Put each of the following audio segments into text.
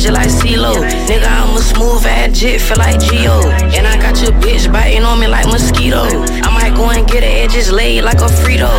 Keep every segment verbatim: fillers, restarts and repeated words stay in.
just like CeeLo. Nigga, I'm a smooth ass jit, feel like Geo. And I got your bitch biting on me like mosquito. I might go and get her edges laid like a Frito.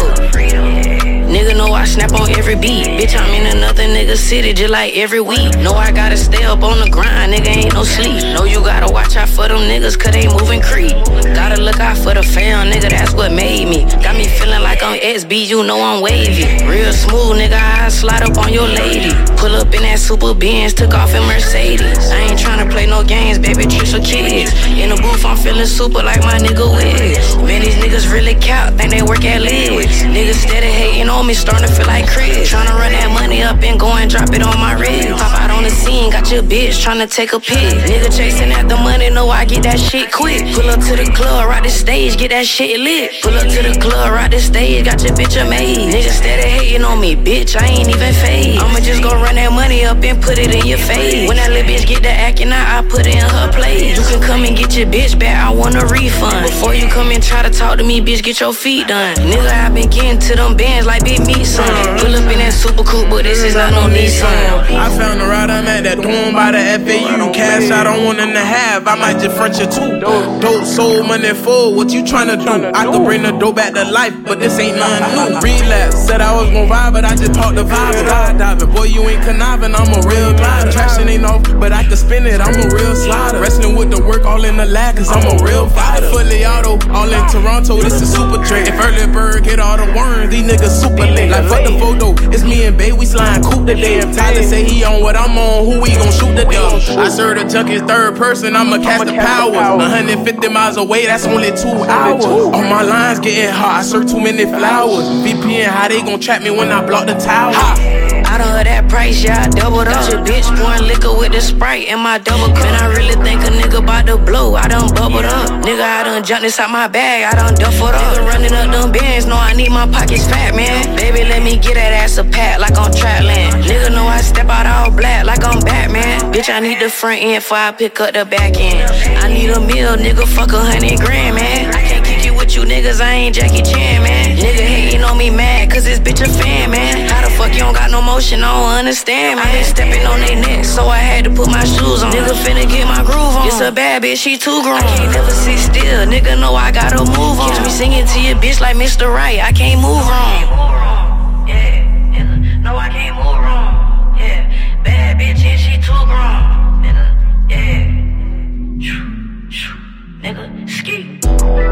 Nigga know I snap on every beat. Bitch, I'm in another nigga city just like every week. Know I gotta stay up on the grind, nigga ain't no sleep. Know you gotta watch out for them niggas cause they moving creep. Gotta look out for the fam, nigga, that's what made me. Got me feeling like I'm S B, you know I'm wavy. Real smooth, nigga, I slide up on your lady. Pull up in that super Benz, took off in Mercedes. I ain't tryna play no games, baby, tricks for kids. In the booth, I'm feeling super like my nigga Wiz. Man, these niggas really count, think they work at Lids. Niggas steady hating on me, starting to feel like Chris. Tryna run that money up and go and drop it on my wrist. Pop out on the scene, got your bitch tryna take a pic. Nigga chasing after money, know I get that shit quick. Pull up to the club, rock the stage, get that shit lit. Pull up to the club, rock the stage, got your bitch amazed. Niggas steady hating on me, bitch, I ain't even fade. I'ma just go run that money up and put it in your face. When that little bitch get the acting out, I put it in her place. You can come and get your bitch back, I want a refund. Before you come and try to talk to me, bitch, get your feet done. Nigga, I been getting to them bands like Big Meat, son. Pull up in that super coupe, but this is not no Nissan. I found a ride, I'm at that dorm by the F A U. Cash I don't want and a half, I might just French you too. Dope, soul, money full, what you tryna do? I could bring the dope back to life, but this ain't nothing new. Relapse, said I was gon' ride, but I just caught the vibe. Skydiving, boy, you ain't conniving, I'm a real glider. Traction ain't off, but I can spin it, I'm a real slider. Wrestling with the work all in the lag, cause I'm a real fighter. Fully auto, all in Toronto, this is super train. If Early Bird get all the worms, these niggas super late. Like fuck the photo, it's me and Bae, we slime coupe today. If Tyler say he on what I'm on, who we gon' shoot today? I serve the junkies third person, I'ma catch the power. one hundred fifty miles away, that's only two hours. All my lines getting hot, I serve too many flowers. V P N, how they gon' trap me when I block the tower? I done heard that price, yeah, I doubled up. Got your bitch pouring liquor with the Sprite in my double cup. Man, I really think a nigga bout to blow, I done bubbled up. Nigga, I done jumped inside my bag, I done duffled up. Nigga running up them bands, know I need my pockets fat, man. Baby, let me get that ass a pat like on Trapland. Nigga know I step out all black like I'm Batman. Bitch, I need the front end before I pick up the back end. I need a meal, nigga, fuck a hundred grand, man. I can't kick it with you niggas, I ain't Jackie Chan, man. Nigga hating on me mad, cause this bitch a fan, man. How the fuck you don't got no motion, I don't understand, man. I been stepping on they neck, so I had to put my shoes on. Nigga finna get my groove on. It's a bad bitch, she too grown. I can't never sit still, nigga know I gotta move on. Catch me singing to your bitch like Mister Right, I can't move wrong. Yeah, nigga, no I can't move wrong. Yeah, bad bitch and she too grown. Nigga, yeah, nigga, ski.